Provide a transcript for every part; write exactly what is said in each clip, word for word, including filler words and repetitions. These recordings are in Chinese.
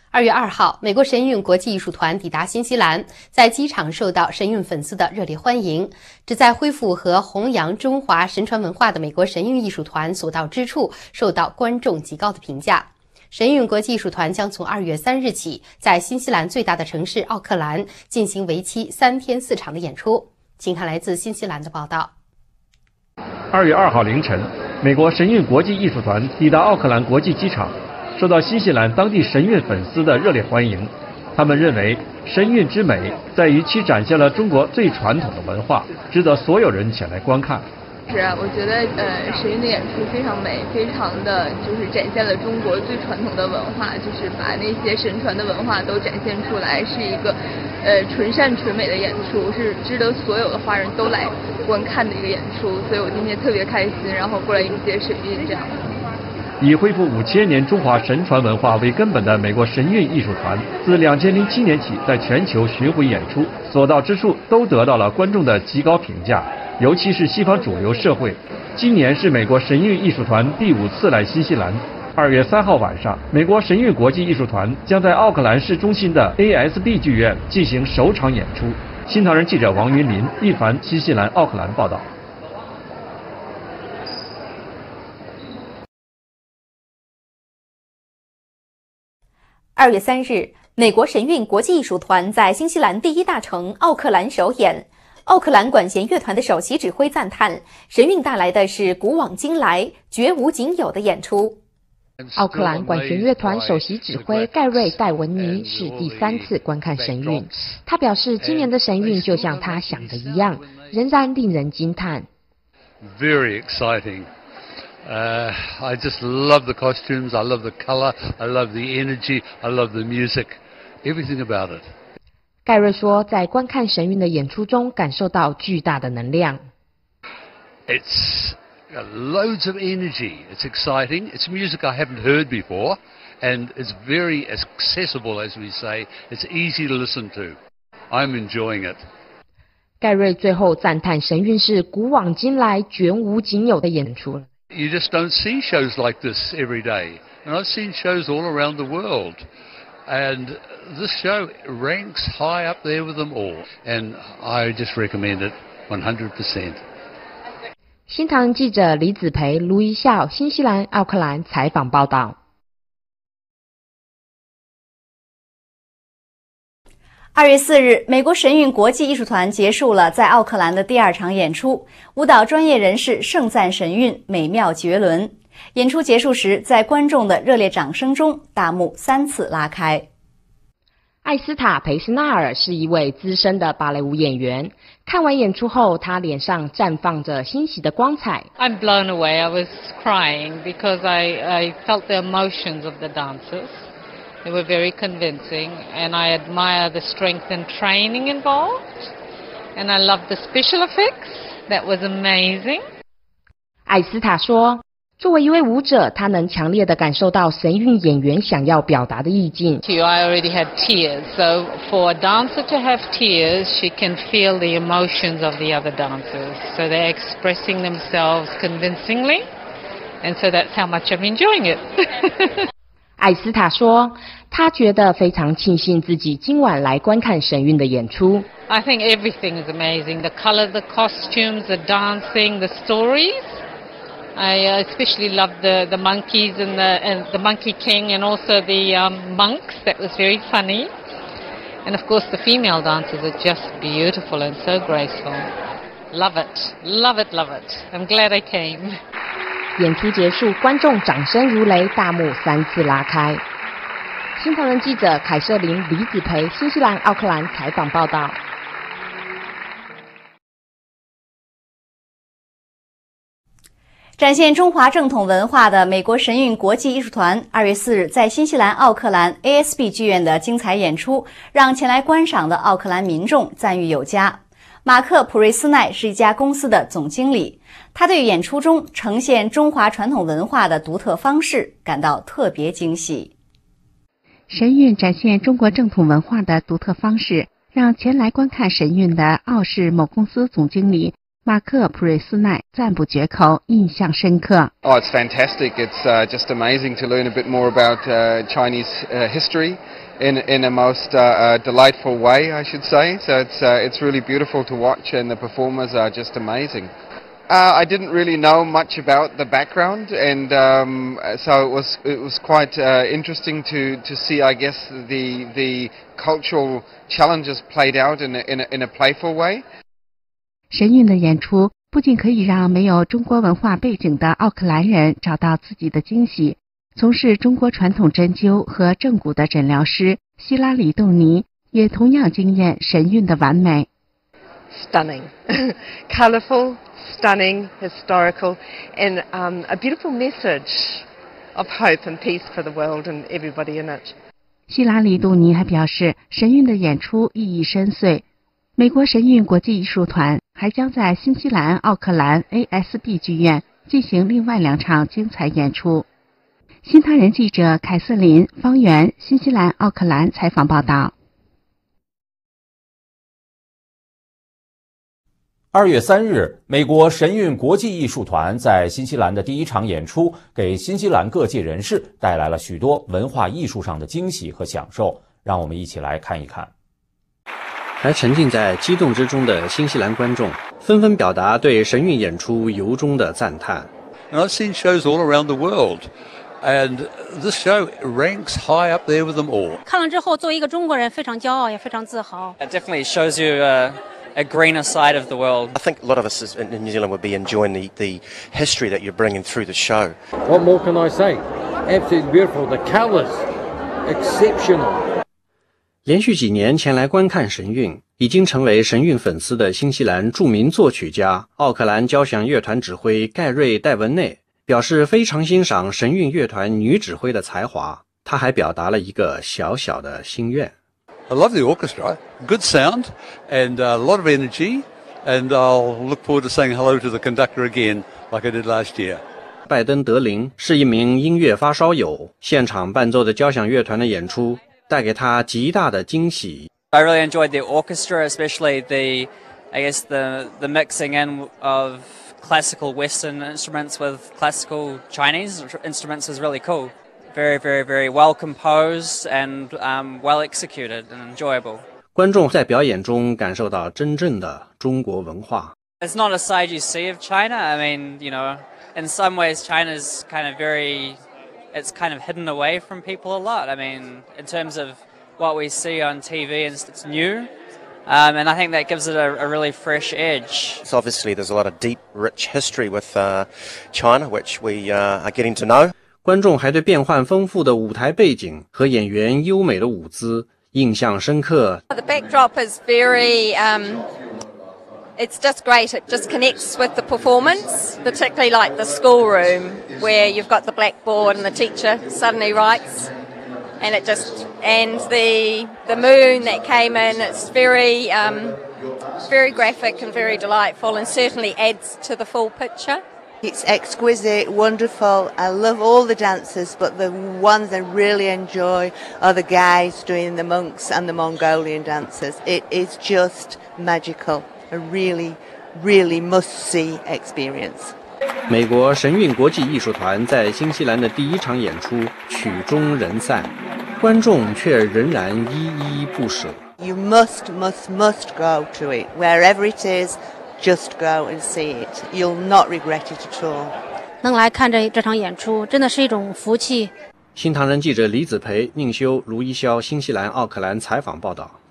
二月二号，美国神韵国际艺术团抵达新西兰，在机场受到神韵粉丝的热烈欢迎。旨在恢复和弘扬中华神传文化的美国神韵艺术团所到之处，受到观众极高的评价。神韵国际艺术团将从二月三日起，在新西兰最大的城市奥克兰进行为期三天四场的演出。请看来自新西兰的报道。 二月二号凌晨，美国神韵国际艺术团抵达奥克兰国际机场。受到新西兰当地神韵粉丝的热烈欢迎，他们认为神韵之美在于其展现了中国最传统的文化，值得所有人前来观看。 是，我觉得呃神韵的演出非常美，非常的就是展现了中国最传统的文化，就是把那些神传的文化都展现出来，是一个呃纯善纯美的演出，是值得所有的华人都来观看的一个演出。所以我今天特别开心，然后过来迎接神韵这样。 以恢复五千年中华神传文化为根本的美国神韵艺术团，自两千零七年起在全球巡回演出，所到之处都得到了观众的极高评价，尤其是西方主流社会。今年是美国神韵艺术团第五次来新西兰。二月三号晚上，美国神韵国际艺术团将在奥克兰市中心的 A S B 剧院进行首场演出。新唐人记者王云林、一凡，新西兰奥克兰报道。 二月三日，美国神韵国际艺术团在新西兰第一大城奥克兰首演。奥克兰管弦乐团的首席指挥赞叹，神韵带来的是古往今来、绝无仅有的演出。 奥克兰管弦乐团首席指挥盖瑞·戴文尼是第三次观看神韵，他表示，今年的神韵就像他想的一样，仍然令人惊叹。 Very exciting.Uh, I just love the costumes, I love the color, I love the energy, I love the music, everything about it. 盖瑞说，在观看神韵的演出中感受到巨大的能量。 It's loads of energy, it's exciting, it's music I haven't heard before, and it's very accessible, as we say, it's easy to listen to. I'm enjoying it. 盖瑞最后赞叹神韵是古往今来绝无仅有的演出。 You just don't see shows like this every day. And I've seen shows all around the world. And this show ranks high up there with them all. And I just recommend it one hundred percent. 新唐人记者李子培、卢一笑，新西兰奥克兰采访报道。 二月四日，美国神韵国际艺术团结束了在奥克兰的第二场演出，舞蹈专业人士盛赞神韵美妙绝伦。演出结束时，在观众的热烈掌声中，大幕三次拉开。艾斯塔·培斯纳尔是一位资深的芭蕾舞演员，看完演出后，他脸上绽放着欣喜的光彩。 I'm blown away. I was crying because I, I felt the emotions of the dancers.They were very convincing, and I admire the strength and training involved, and I love the special effects. That was amazing. 艾斯塔说，作为一位舞者，他能强烈地感受到神韵演员想要表达的意境。 I already had tears, so for a dancer to have tears, she can feel the emotions of the other dancers. So they're expressing themselves convincingly, and so that's how much I'm enjoying it. 艾斯塔说，他觉得非常庆幸自己今晚来观看神韵的演出。 I think everything is amazing. The color, the costumes, the dancing, the stories. I especially love the, the monkeys and the, and the Monkey King and also the um, monks. That was very funny. And of course the female dancers are just beautiful and so graceful. Love it. Love it, love it. I'm glad I came. 演出结束，观众掌声如雷，大幕三次拉开。新唐人记者凯瑟琳、李子培，新西兰奥克兰采访报道。 展现中华正统文化的美国神韵国际艺术团，二月四日在新西兰奥克兰 A S B 剧院的精彩演出，让前来观赏的奥克兰民众赞誉有加。马克·普瑞斯奈是一家公司的总经理，他对演出中呈现中华传统文化的独特方式感到特别惊喜。 神韵展现中国正统文化的独特方式，让前来观看神韵的奥氏某公司总经理马克·普瑞斯奈赞不绝口，印象深刻。 Oh, it's fantastic. It's uh, just amazing to learn a bit more about uh, Chinese uh, history in in a most uh, uh, delightful way, I should say. So it's uh, it's really beautiful to watch, and the performers are just amazing. Uh, I didn't really know much about the background, and um, so it was it was quite uh, interesting to, to see, I guess, the the cultural challenges played out in a, in a, in a playful way. 神韵的演出不仅可以让没有中国文化背景的奥克兰人找到自己的惊喜，从事中国传统针灸和正骨的诊疗师希拉里·杜尼也同样惊艳神韵的完美。 Stunning, colourful, stunning, historical, and um, a beautiful message of hope and peace for the world and everybody in it. 希拉里·杜尼还表示，神韵的演出意义深邃。美国神韵国际艺术团还将在新西兰奥克兰 A S B 剧院进行另外两场精彩演出。新唐人记者凯瑟琳·方圆，新西兰奥克兰采访报道。 二月三日，美国神韵国际艺术团在新西兰的第一场演出，给新西兰各界人士带来了许多文化艺术上的惊喜和享受。让我们一起来看一看。 还沉浸在激动之中的新西兰观众纷纷表达对神韵演出由衷的赞叹。 And I've seen shows all around the world, and this show ranks high up there with them all. 看了之后，作为一个中国人，非常骄傲，也非常自豪。 It definitely shows you a, a greener side of the world. I think a lot of us in New Zealand would be enjoying the, the history that you're bringing through the show. What more can I say? Absolutely beautiful. The colours, exceptional. 连续几年前来观看神韵，已经成为神韵粉丝的新西兰著名作曲家奥克兰交响乐团指挥盖瑞·戴文内表示非常欣赏神韵乐团女指挥的才华。他还表达了一个小小的心愿。 I love the orchestra, good sound, and a lot of energy, and I'll look forward to saying hello to the conductor again, like I did last year. 拜登·德林是一名音乐发烧友，现场伴奏的交响乐团的演出带给他极大的惊喜。 I really enjoyed the orchestra, especially the, I guess the the mixing in of classical Western instruments with classical Chinese instruments is really cool. Very, very, very well composed and um, well executed and enjoyable. 观众在表演中感受到真正的中国文化。 It's not a side you see of China. I mean, you know, in some ways, China's kind of very, it's kind of hidden away from people a lot. I mean, in terms of what we see on T V, and it's new. Um, and I think that gives it a, a really fresh edge. So obviously there's a lot of deep, rich history with uh, China, which we uh, are getting to know. 观众还对变幻丰富的舞台背景和演员优美的舞姿印象深刻。 The backdrop is very, um, it's just great. It just connects with the performance, particularly like the schoolroom where you've got the blackboard and the teacher suddenly writes. And it just, and the the moon that came in, it's very, um, very graphic and very delightful, and certainly adds to the full picture. It's exquisite, wonderful. I love all the dances, but the ones I really enjoy are the guys doing the monks and the Mongolian dances. It is just magical. A really, really must-see experience. 美国神韵国际艺术团在新西兰的第一场演出曲终人散，观众却仍然依依不舍。 You must, must, must go to it. Wherever it is, just go and see it. You'll not regret it at all. 能来看这这场演出，真的是一种福气。 新唐人记者李子培、宁修、卢一潇，新西兰奥克兰采访报道。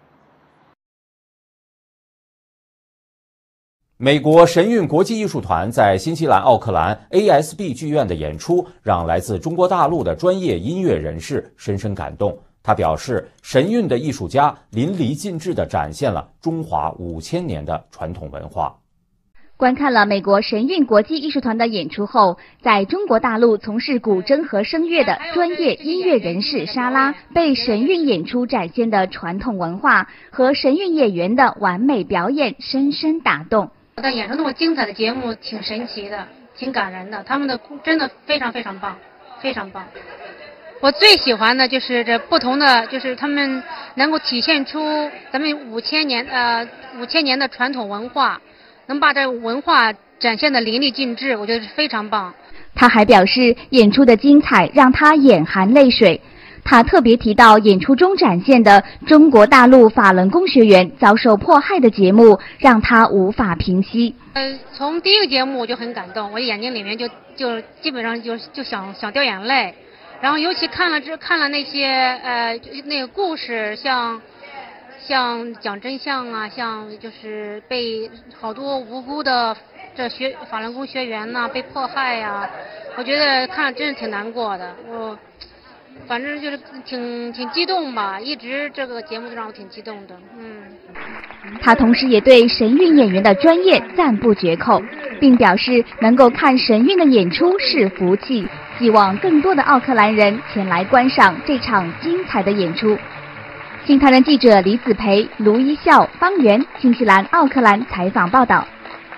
美国神韵国际艺术团在新西兰奥克兰 A S B 剧院的演出，让来自中国大陆的专业音乐人士深深感动。他表示，神韵的艺术家淋漓尽致地展现了中华五千年的传统文化。 观看了美国神韵国际艺术团的演出后，在中国大陆从事古筝和声乐的专业音乐人士莎拉，被神韵演出展现的传统文化和神韵演员的完美表演深深打动。 他演出那么精彩的节目，挺神奇的，挺感人的。他们的真的非常非常棒，非常棒。我最喜欢的就是这不同的，就是他们能够体现出咱们五千年呃五千年的传统文化， 能把这文化展现的淋漓尽致，我觉得是非常棒。 他还表示，演出的精彩让他眼含泪水。他特别提到演出中展现的中国大陆法轮功学员遭受迫害的节目，让他无法平息。 呃，从第一个节目我就很感动，我眼睛里面就就基本上就就想想掉眼泪。然后尤其看了这看了那些呃那个故事，像像讲真相啊，像就是被好多无辜的这学法轮功学员呐、啊、被迫害呀、啊，我觉得看了真是挺难过的。我反正就是挺挺激动吧，一直这个节目就让我挺激动的。嗯。 他同时也对神韵演员的专业赞不绝口，并表示能够看神韵的演出是福气，希望更多的奥克兰人前来观赏这场精彩的演出。新唐人记者李子培、卢一笑、方圆，新西兰奥克兰采访报道。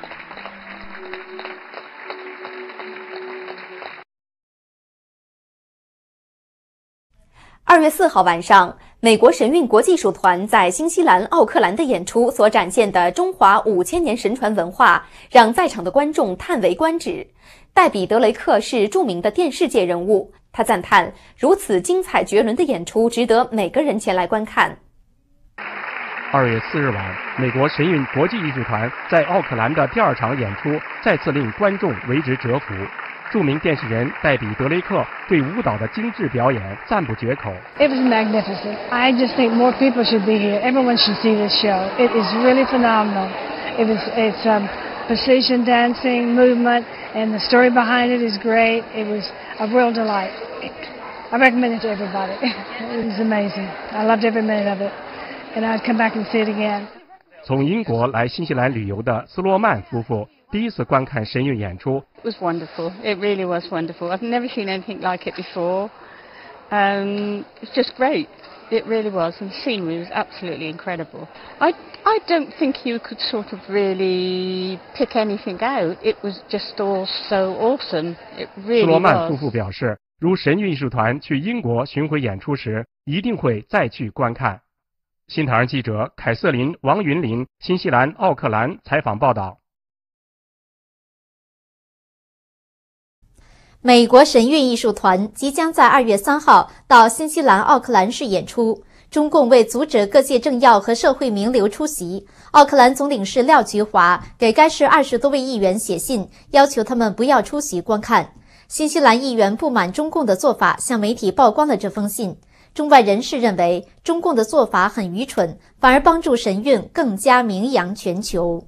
二月四号晚上，美国神韵国际艺术团在新西兰奥克兰的演出所展现的中华五千年神传文化，让在场的观众叹为观止。戴比·德雷克是著名的电视界人物，他赞叹如此精彩绝伦的演出值得每个人前来观看。 二月四日晚，美国神韵国际艺术团在奥克兰的第二场演出再次令观众为之折服。著名电视人戴比·德雷克对舞蹈的精致表演赞不绝口。 It was magnificent. I just think more people should be here. Everyone should see this show. It is really phenomenal. It was it's um, precision dancing, movement, and the story behind it is great. It was a real delight. I recommend it to everybody. It was amazing. I loved every minute of it, and I'd come back and see it again. 从英国来新西兰旅游的斯洛曼夫妇第一次观看神韵演出。 It was wonderful. It really was wonderful. I've never seen anything like it before. Um, it's just great. It really was. And the scenery was absolutely incredible. I, I don't think you could sort of really pick anything out. It was just all so awesome. It really was. 斯洛曼夫妇表示，如神韵艺术团去英国巡回演出时，一定会再去观看。新唐人记者凯瑟琳·王云林，新西兰奥克兰采访报道。 美国神韵艺术团即将在二月三号到新西兰奥克兰市演出。中共为阻止各界政要和社会名流出席，奥克兰总领事廖菊华给该市二十多位议员写信，要求他们不要出席观看。新西兰议员不满中共的做法，向媒体曝光了这封信。中外人士认为，中共的做法很愚蠢，反而帮助神韵更加名扬全球。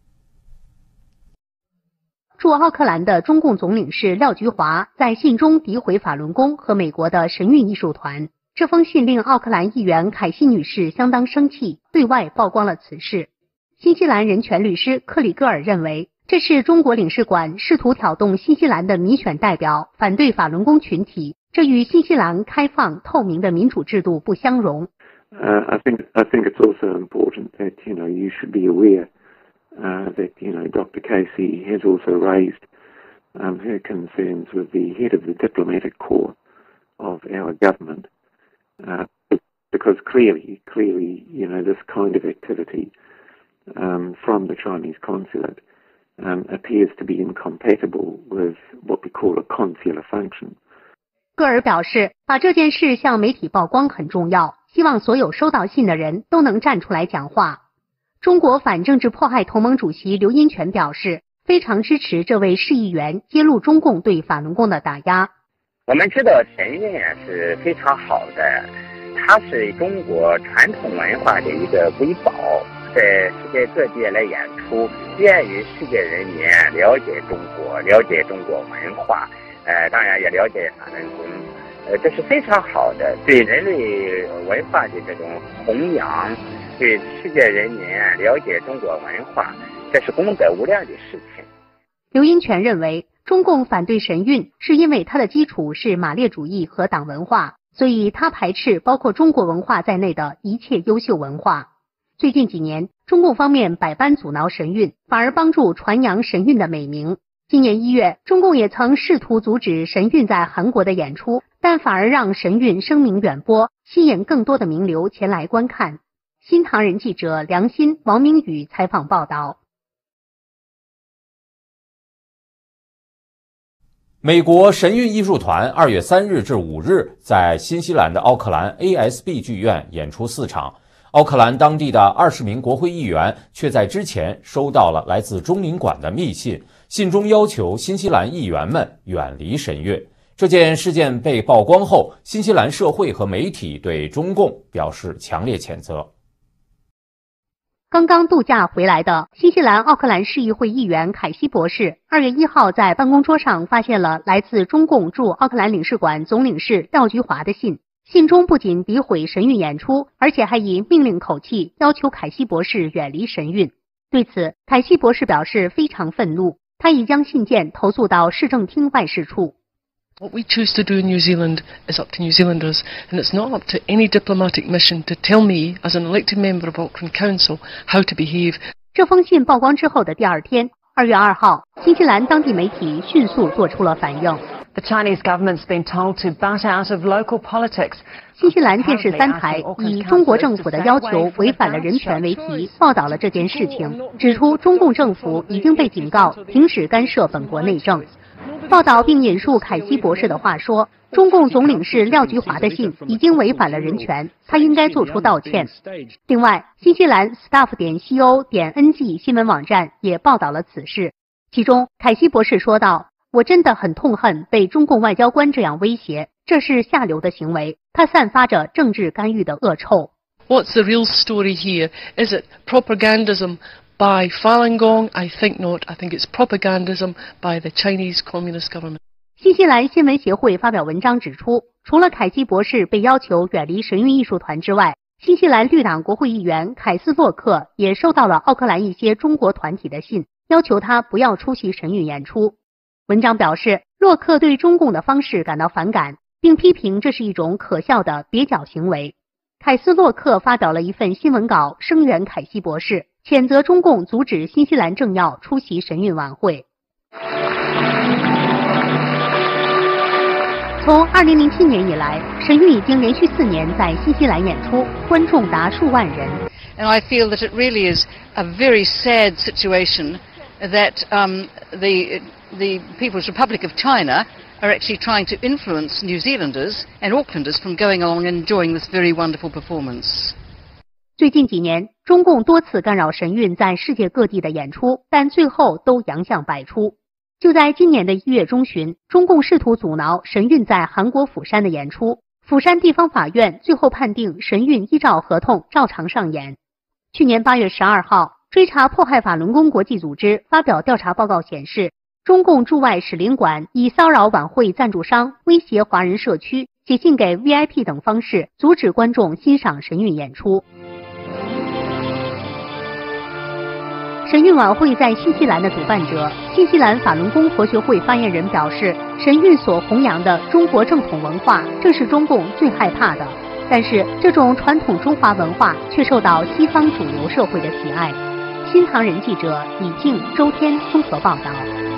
驻奥克兰的中共总领事廖菊华在信中诋毁法轮功和美国的神韵艺术团。这封信令奥克兰议员凯西女士相当生气，对外曝光了此事。新西兰人权律师克里戈尔认为，这是中国领事馆试图挑动新西兰的民选代表反对法轮功群体，这与新西兰开放透明的民主制度不相容。 Uh, I think I think it's also important that you know you should be aware uh, that you know Doctor Casey has also raised um, her concerns with the head of the diplomatic corps of our government, uh, because clearly, clearly, you know this kind of activity um, from the Chinese consulate um, appears to be incompatible with what we call a consular function. 戈尔表示，把这件事向媒体曝光很重要，希望所有收到信的人都能站出来讲话。中国反政治迫害同盟主席刘荫权表示，非常支持这位市议员揭露中共对法轮功的打压。 我们知道神韵是非常好的，它是中国传统文化的一个瑰宝，在世界各地来演出，便于世界人民了解中国，了解中国文化。呃，当然也了解法轮功，呃，这是非常好的，对人类文化的这种弘扬，对世界人民了解中国文化，这是功德无量的事情。 刘荫权认为，中共反对神韵是因为它的基础是马列主义和党文化，所以他排斥包括中国文化在内的一切优秀文化。最近几年，中共方面百般阻挠神韵，反而帮助传扬神韵的美名。今年一月，中共也曾试图阻止神韵在韩国的演出，但反而让神韵声名远播，吸引更多的名流前来观看。新唐人记者梁鑫、王明宇采访报道。 美国神韵艺术团二月三日至五日在新西兰的奥克兰 A S B 剧院演出四场。奥克兰当地的二十名国会议员却在之前收到了来自中领馆的密信，信中要求新西兰议员们远离神韵。这件事件被曝光后，新西兰社会和媒体对中共表示强烈谴责。 刚刚度假回来的新西兰奥克兰市议会议员凯西博士，二月一号在办公桌上发现了来自中共驻奥克兰领事馆总领事廖菊华的信。信中不仅诋毁神韵演出，而且还以命令口气要求凯西博士远离神韵。对此，凯西博士表示非常愤怒，他已将信件投诉到市政厅外事处。 What we choose to do in New Zealand is up to New Zealanders, and it's not up to any diplomatic mission to tell me, as an elected member of Auckland Council, how to behave. 这封信曝光之后的第二天，二月二号，新西兰当地媒体迅速做出了反应。 The Chinese government's been told to butt out of local politics. 新西兰电视三台以中国政府的要求违反了人权为题报道了这件事情，指出中共政府已经被警告停止干涉本国内政。报道并引述凯西博士的话说，中共总领事廖菊华的信已经违反了人权，他应该做出道歉。另外，新西兰 staff 点 co 点 ng 新闻网站也报道了此事，其中凯西博士说道，我真的很痛恨被中共外交官这样威胁，这是下流的行为，它散发着政治干预的恶臭。 What's the real story here? Is it propagandism by Falun Gong? I think not. I think it's propagandism by the Chinese Communist government. 新西兰新闻协会发表文章指出，除了凯西博士被要求远离神韵艺术团之外，新西兰绿党国会议员凯斯洛克也收到了奥克兰一些中国团体的信，要求他不要出席神韵演出。文章表示，洛克对中共的方式感到反感，并批评这是一种可笑的蹩脚行为。凯斯洛克发表了一份新闻稿声援凯西博士，谴责中共阻止新西兰政要出席神韵晚会。从二零零七年以来，神韵已经连续四年在新西兰演出，观众达数万人。 And I feel that it really is a very sad situation that um, the the People's Republic of China are actually trying to influence New Zealanders and Aucklanders from going along and enjoying this very wonderful performance. 最近几年，中共多次干扰神韵在世界各地的演出，但最后都洋相百出。就在今年的一月中旬，中共试图阻挠神韵在韩国釜山的演出，釜山地方法院最后判定神韵依照合同照常上演。去年八月十二号，追查迫害法轮功国际组织发表调查报告显示，中共驻外使领馆以骚扰晚会赞助商、威胁华人社区、写信给 V I P 等方式阻止观众欣赏神韵演出。神韵晚会在新西兰的主办者新西兰法轮功佛学会发言人表示，神韵所弘扬的中国正统文化正是中共最害怕的，但是这种传统中华文化却受到西方主流社会的喜爱。新唐人记者李静、周天综合报道。